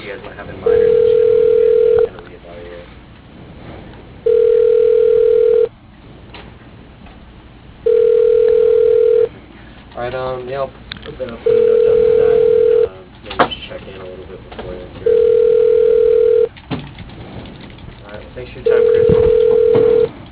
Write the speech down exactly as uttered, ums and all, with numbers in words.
you guys might have in mind, or is it just something you guys kind of reevaluate? All right, um, yeah, I'll put, that, I'll put a note down for that, and then um, maybe just check in a little bit before then, see how everything's going. All right, well, thanks for your time, Chris.